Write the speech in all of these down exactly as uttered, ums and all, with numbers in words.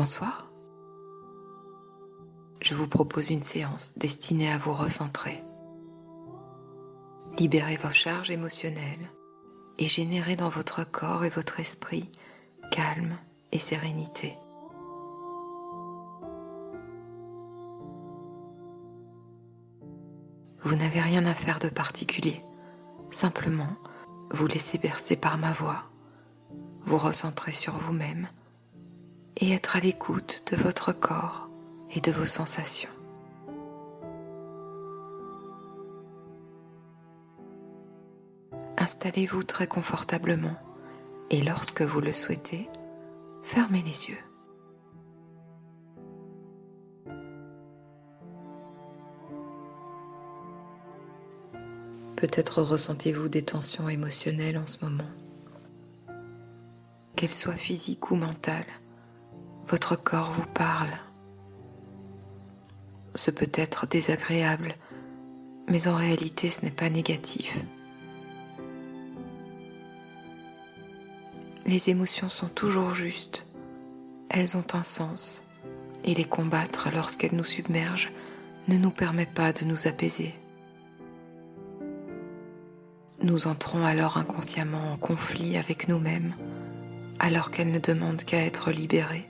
Bonsoir. Je vous propose une séance destinée à vous recentrer, libérer vos charges émotionnelles et générer dans votre corps et votre esprit calme et sérénité. Vous n'avez rien à faire de particulier, simplement vous laisser bercer par ma voix, vous recentrer sur vous-même et être à l'écoute de votre corps et de vos sensations. Installez-vous très confortablement et lorsque vous le souhaitez, fermez les yeux. Peut-être ressentez-vous des tensions émotionnelles en ce moment. Qu'elles soient physiques ou mentales, votre corps vous parle. Ce peut être désagréable, mais en réalité ce n'est pas négatif. Les émotions sont toujours justes, elles ont un sens, et les combattre lorsqu'elles nous submergent ne nous permet pas de nous apaiser. Nous entrons alors inconsciemment en conflit avec nous-mêmes, alors qu'elles ne demandent qu'à être libérées.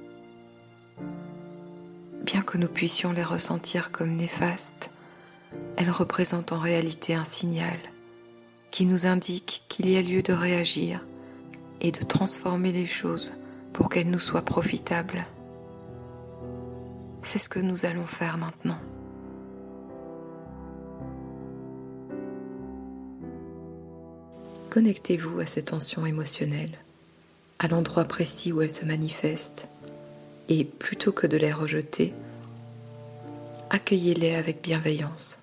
Bien que nous puissions les ressentir comme néfastes, elles représentent en réalité un signal qui nous indique qu'il y a lieu de réagir et de transformer les choses pour qu'elles nous soient profitables. C'est ce que nous allons faire maintenant. Connectez-vous à ces tensions émotionnelles, à l'endroit précis où elles se manifestent, et plutôt que de les rejeter, accueillez-les avec bienveillance.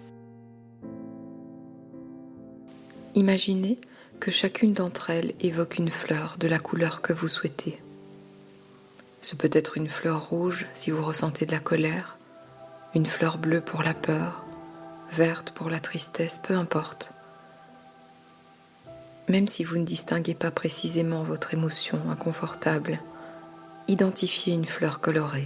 Imaginez que chacune d'entre elles évoque une fleur de la couleur que vous souhaitez. Ce peut être une fleur rouge si vous ressentez de la colère, une fleur bleue pour la peur, verte pour la tristesse, peu importe. Même si vous ne distinguez pas précisément votre émotion inconfortable, identifiez une fleur colorée.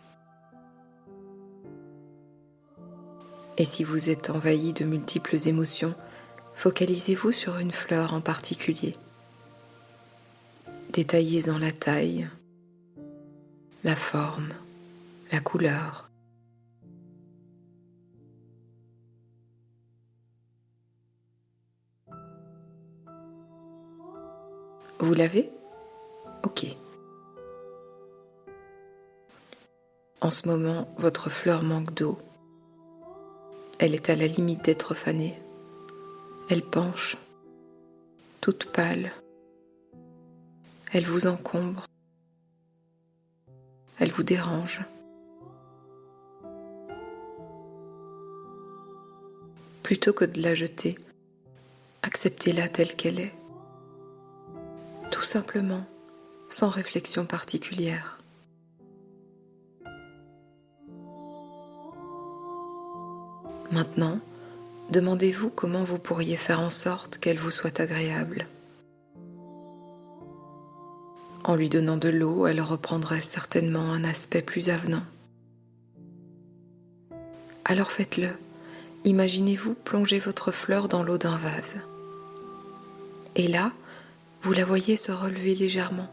Et si vous êtes envahi de multiples émotions, focalisez-vous sur une fleur en particulier. Détaillez-en la taille, la forme, la couleur. Vous l'avez ? Ok. En ce moment, votre fleur manque d'eau. Elle est à la limite d'être fanée. Elle penche, toute pâle. Elle vous encombre. Elle vous dérange. Plutôt que de la jeter, acceptez-la telle qu'elle est. Tout simplement, sans réflexion particulière. Maintenant, demandez-vous comment vous pourriez faire en sorte qu'elle vous soit agréable. En lui donnant de l'eau, elle reprendrait certainement un aspect plus avenant. Alors faites-le. Imaginez-vous plonger votre fleur dans l'eau d'un vase. Et là, vous la voyez se relever légèrement.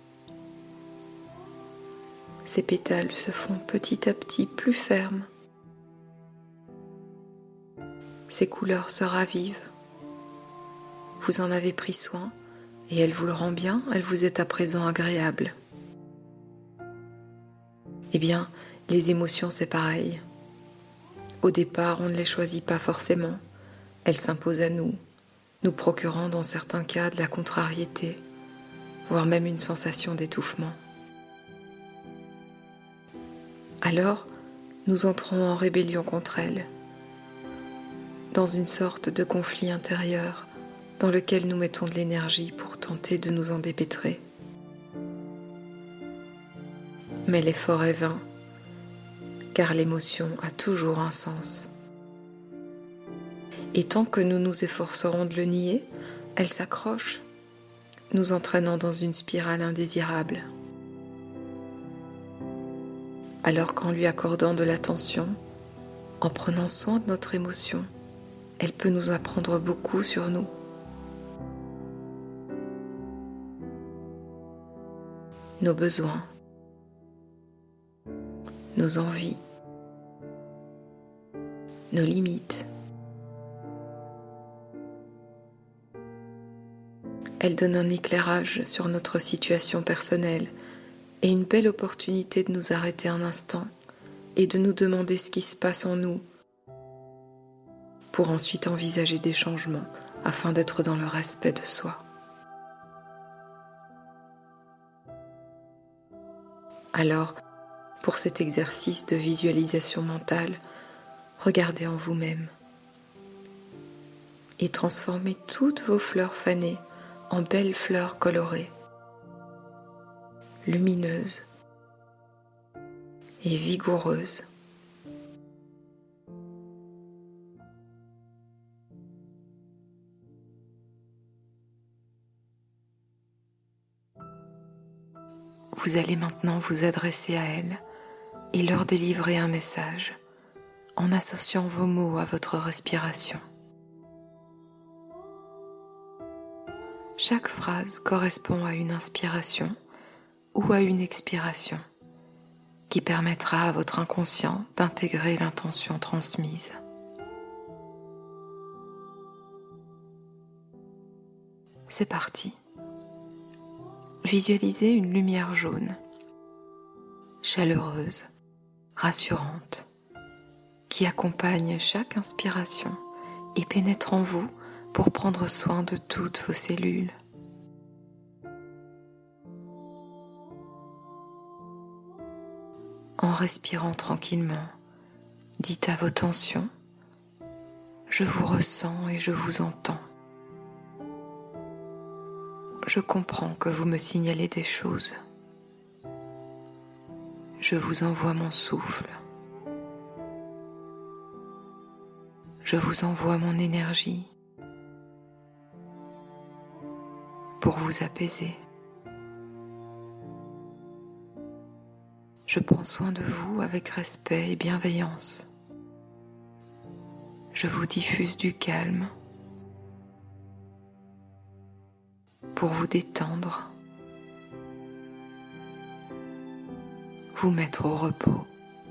Ses pétales se font petit à petit plus fermes. Ses couleurs se ravivent. Vous en avez pris soin et elle vous le rend bien, elle vous est à présent agréable. Eh bien, les émotions c'est pareil. Au départ, on ne les choisit pas forcément. Elles s'imposent à nous, nous procurant dans certains cas de la contrariété, voire même une sensation d'étouffement. Alors, nous entrons en rébellion contre elles, dans une sorte de conflit intérieur dans lequel nous mettons de l'énergie pour tenter de nous en dépêtrer. Mais l'effort est vain, car l'émotion a toujours un sens. Et tant que nous nous efforcerons de le nier, elle s'accroche, nous entraînant dans une spirale indésirable. alors qu'en lui accordant de l'attention, en prenant soin de notre émotion, elle peut nous apprendre beaucoup sur nous. Nos besoins, nos envies, nos limites. Elle donne un éclairage sur notre situation personnelle et une belle opportunité de nous arrêter un instant et de nous demander ce qui se passe en nous pour ensuite envisager des changements afin d'être dans le respect de soi. Alors, pour cet exercice de visualisation mentale, regardez en vous-même et transformez toutes vos fleurs fanées en belles fleurs colorées, lumineuses et vigoureuses. Vous allez maintenant vous adresser à elles et leur délivrer un message en associant vos mots à votre respiration. Chaque phrase correspond à une inspiration ou à une expiration qui permettra à votre inconscient d'intégrer l'intention transmise. C'est parti. Visualisez une lumière jaune, chaleureuse, rassurante, qui accompagne chaque inspiration et pénètre en vous pour prendre soin de toutes vos cellules. En respirant tranquillement, dites à vos tensions « Je vous ressens et je vous entends ». Je comprends que vous me signalez des choses. Je vous envoie mon souffle. Je vous envoie mon énergie pour vous apaiser. Je prends soin de vous avec respect et bienveillance. Je vous diffuse du calme pour vous détendre, vous mettre au repos.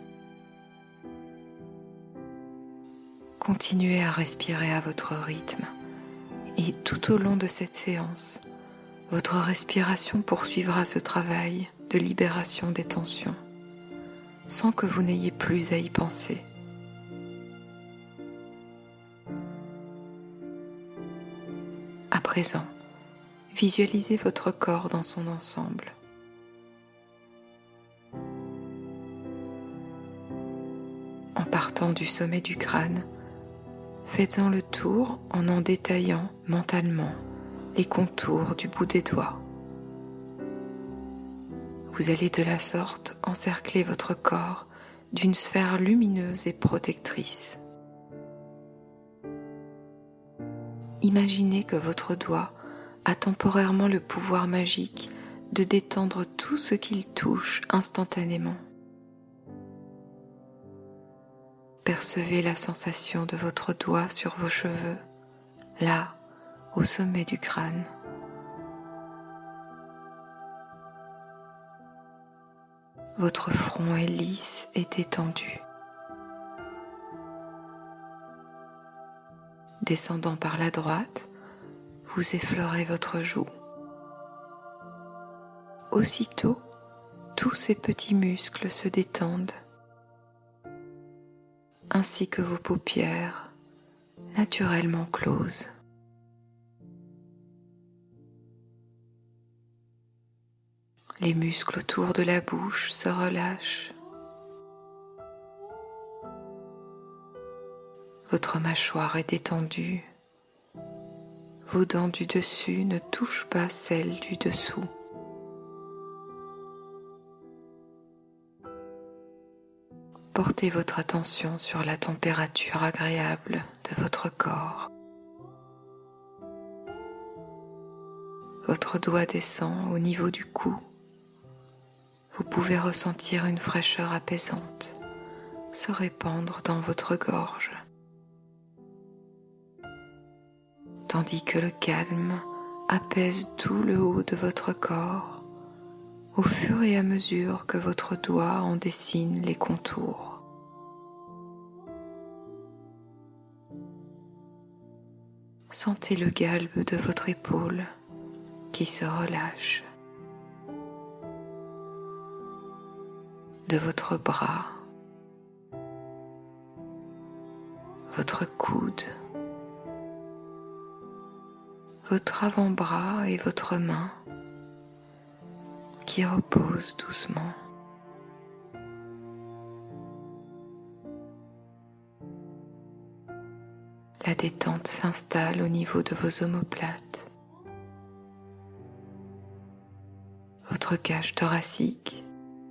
Continuez à respirer à votre rythme et tout au long de cette séance, votre respiration poursuivra ce travail de libération des tensions sans que vous n'ayez plus à y penser. À présent, visualisez votre corps dans son ensemble. En partant du sommet du crâne, faites-en le tour en en détaillant mentalement les contours du bout des doigts. Vous allez de la sorte encercler votre corps d'une sphère lumineuse et protectrice. Imaginez que votre doigt a temporairement le pouvoir magique de détendre tout ce qu'il touche instantanément. Percevez la sensation de votre doigt sur vos cheveux, là, au sommet du crâne. Votre front est lisse et détendu. Descendant par la droite, vous effleurez votre joue. Aussitôt, tous ces petits muscles se détendent, ainsi que vos paupières naturellement closes. Les muscles autour de la bouche se relâchent. Votre mâchoire est détendue. Vos dents du dessus ne touchent pas celles du dessous. Portez votre attention sur la température agréable de votre corps. Votre doigt descend au niveau du cou, vous pouvez ressentir une fraîcheur apaisante se répandre dans votre gorge, tandis que le calme apaise tout le haut de votre corps au fur et à mesure que votre doigt en dessine les contours. Sentez le galbe de votre épaule qui se relâche, de votre bras, votre coude, votre avant-bras et votre main qui reposent doucement. La détente s'installe au niveau de vos omoplates, votre cage thoracique,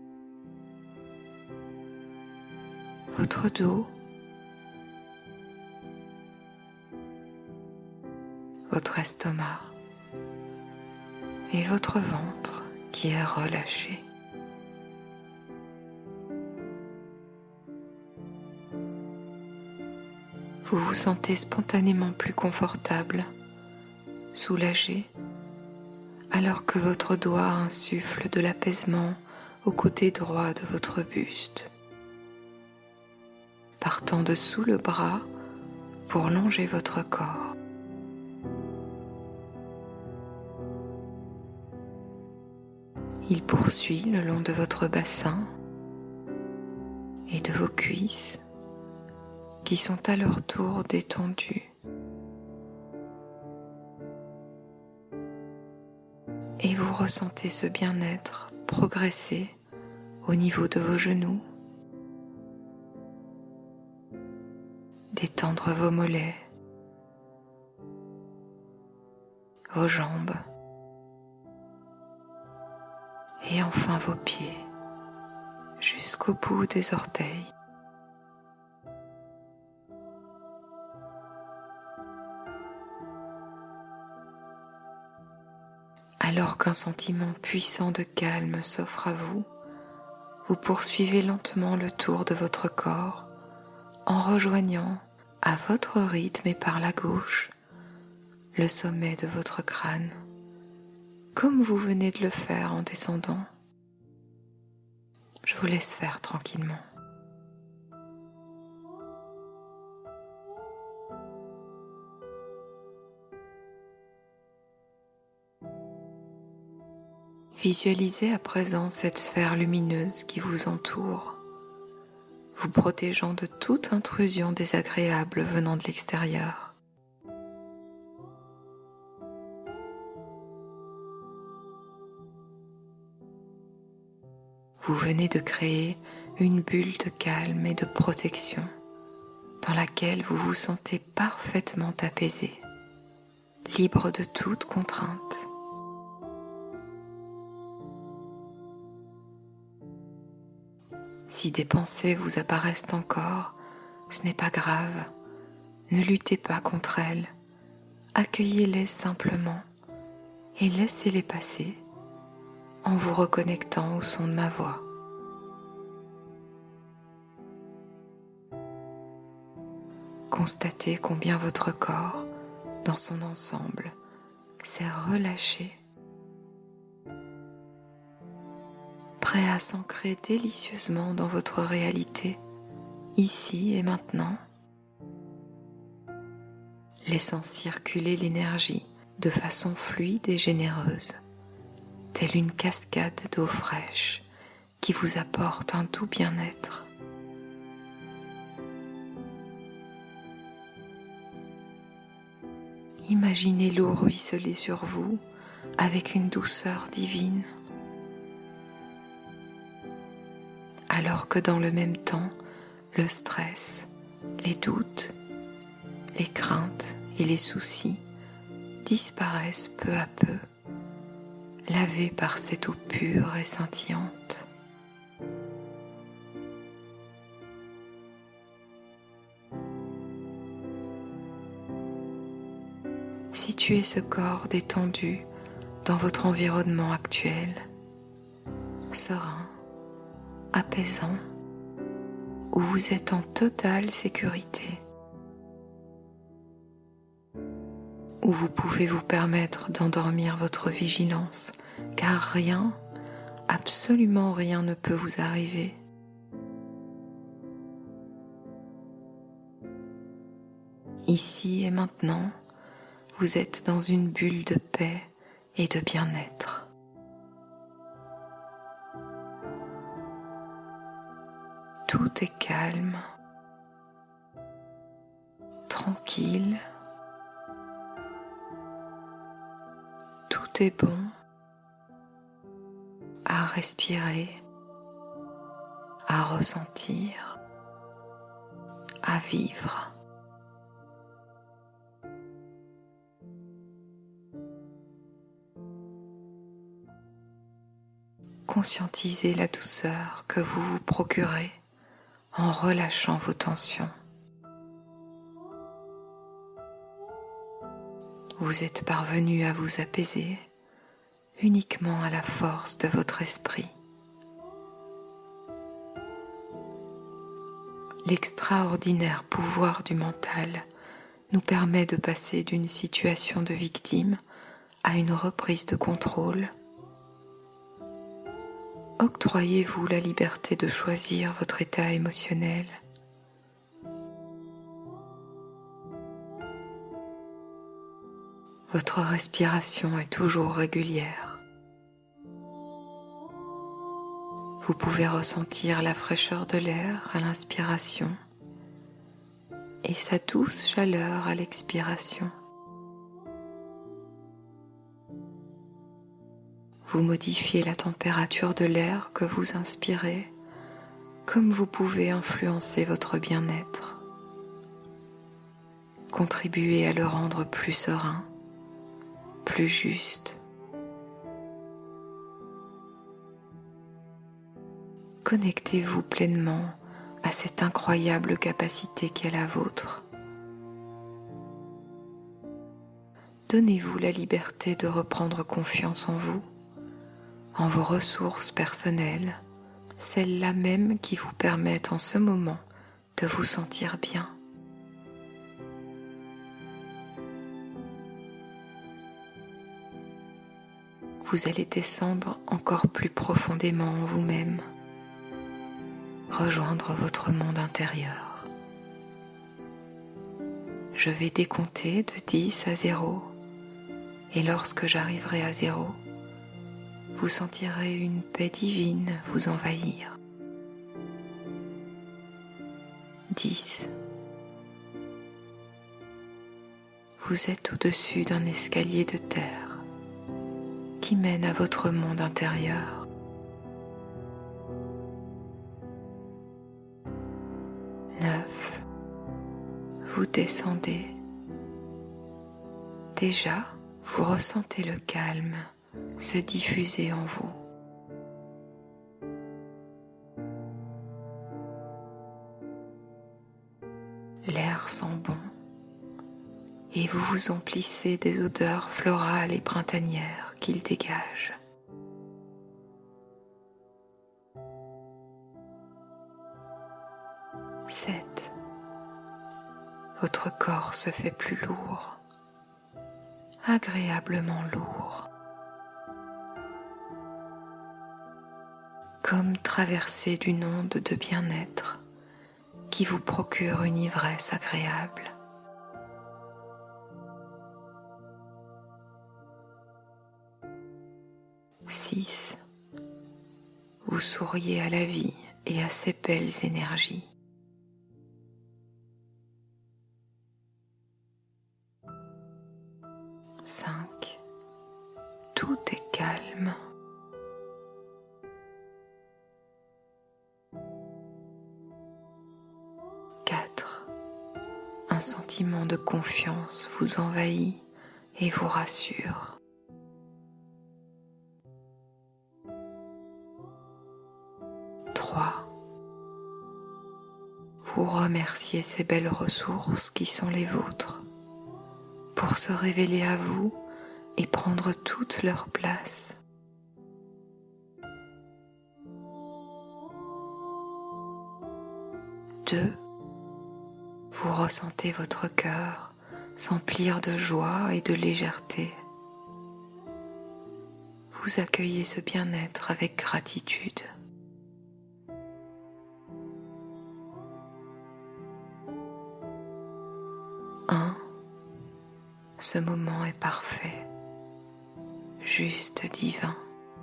votre dos, votre estomac et votre ventre qui est relâché. Vous vous sentez spontanément plus confortable, soulagé, alors que votre doigt insuffle de l'apaisement au côté droit de votre buste, partant de sous le bras pour longer votre corps. Il poursuit le long de votre bassin et de vos cuisses qui sont à leur tour détendues. Et vous ressentez ce bien-être progresser au niveau de vos genoux, détendre vos mollets, vos jambes, et enfin vos pieds jusqu'au bout des orteils. Alors qu'un sentiment puissant de calme s'offre à vous, vous poursuivez lentement le tour de votre corps en rejoignant à votre rythme et par la gauche le sommet de votre crâne, comme vous venez de le faire en descendant. Je vous laisse faire tranquillement. Visualisez à présent cette sphère lumineuse qui vous entoure, vous protégeant de toute intrusion désagréable venant de l'extérieur. Vous venez de créer une bulle de calme et de protection dans laquelle vous vous sentez parfaitement apaisé, libre de toute contrainte. Si des pensées vous apparaissent encore, ce n'est pas grave, ne luttez pas contre elles, accueillez-les simplement et laissez-les passer en vous reconnectant au son de ma voix. Constatez combien votre corps, dans son ensemble, s'est relâché, prêt à s'ancrer délicieusement dans votre réalité, ici et maintenant, laissant circuler l'énergie de façon fluide et généreuse, telle une cascade d'eau fraîche qui vous apporte un doux bien-être. Imaginez l'eau ruisseler sur vous avec une douceur divine, alors que dans le même temps, le stress, les doutes, les craintes et les soucis disparaissent peu à peu, lavés par cette eau pure et scintillante. Situez ce corps détendu dans votre environnement actuel, serein apaisant où vous êtes en totale sécurité, où vous pouvez vous permettre d'endormir votre vigilance, car rien, absolument rien ne peut vous arriver. Ici et maintenant, vous êtes dans une bulle de paix et de bien-être. Tout est calme, tranquille, tout est bon à respirer, à ressentir, à vivre. Conscientisez la douceur que vous vous procurez en relâchant vos tensions. Vous êtes parvenu à vous apaiser uniquement à la force de votre esprit. L'extraordinaire pouvoir du mental nous permet de passer d'une situation de victime à une reprise de contrôle. Octroyez-vous la liberté de choisir votre état émotionnel. Votre respiration est toujours régulière. Vous pouvez ressentir la fraîcheur de l'air à l'inspiration et sa douce chaleur à l'expiration. Vous modifiez la température de l'air que vous inspirez, comme vous pouvez influencer votre bien-être. Contribuez à le rendre plus serein, plus juste. Connectez-vous pleinement à cette incroyable capacité qu'est la vôtre. Donnez-vous la liberté de reprendre confiance en vous, en vos ressources personnelles, celles-là même qui vous permettent en ce moment de vous sentir bien. Vous allez descendre encore plus profondément en vous-même, rejoindre votre monde intérieur. Je vais décompter de dix à zéro, et lorsque j'arriverai à zéro, vous sentirez une paix divine vous envahir. dix. Vous êtes au-dessus d'un escalier de terre qui mène à votre monde intérieur. neuf. Vous descendez. Déjà, vous ressentez le calme se diffuser en vous. L'air sent bon et vous vous emplissez des odeurs florales et printanières qu'il dégage. sept. Votre corps se fait plus lourd, agréablement lourd, comme traversé d'une onde de bien-être qui vous procure une ivresse agréable. six. Vous souriez à la vie et à ses belles énergies. cinq. Tout est calme. quatre. Un sentiment de confiance vous envahit et vous rassure. trois. Vous remerciez ces belles ressources qui sont les vôtres pour se révéler à vous et prendre toute leur place. deux, vous ressentez votre cœur s'emplir de joie et de légèreté. Vous accueillez ce bien-être avec gratitude. Un, ce moment est parfait, juste divin.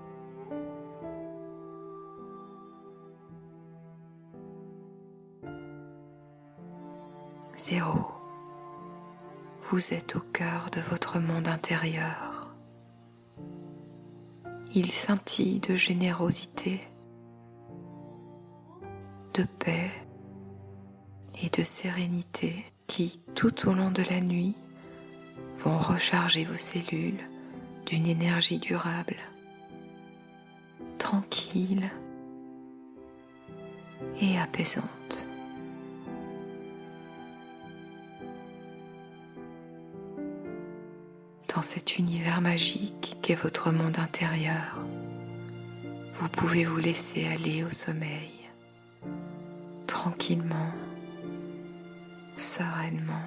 Zéro, vous êtes au cœur de votre monde intérieur. Il scintille de générosité, de paix et de sérénité qui, tout au long de la nuit, vont recharger vos cellules d'une énergie durable, tranquille et apaisante. Dans cet univers magique qu'est votre monde intérieur, vous pouvez vous laisser aller au sommeil, tranquillement, sereinement.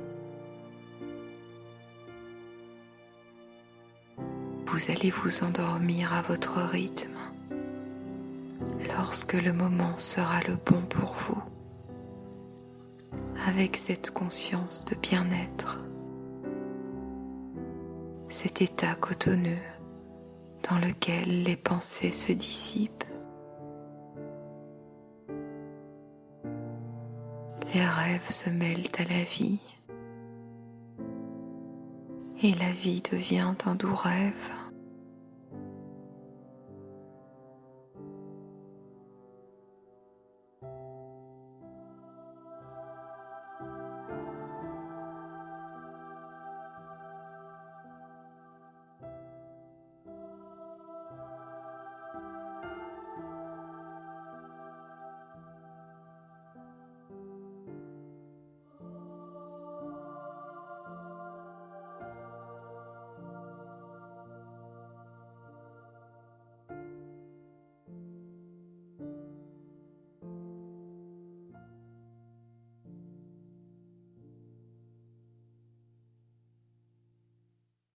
Vous allez vous endormir à votre rythme lorsque le moment sera le bon pour vous, avec cette conscience de bien-être, cet état cotonneux dans lequel les pensées se dissipent, les rêves se mêlent à la vie et la vie devient un doux rêve.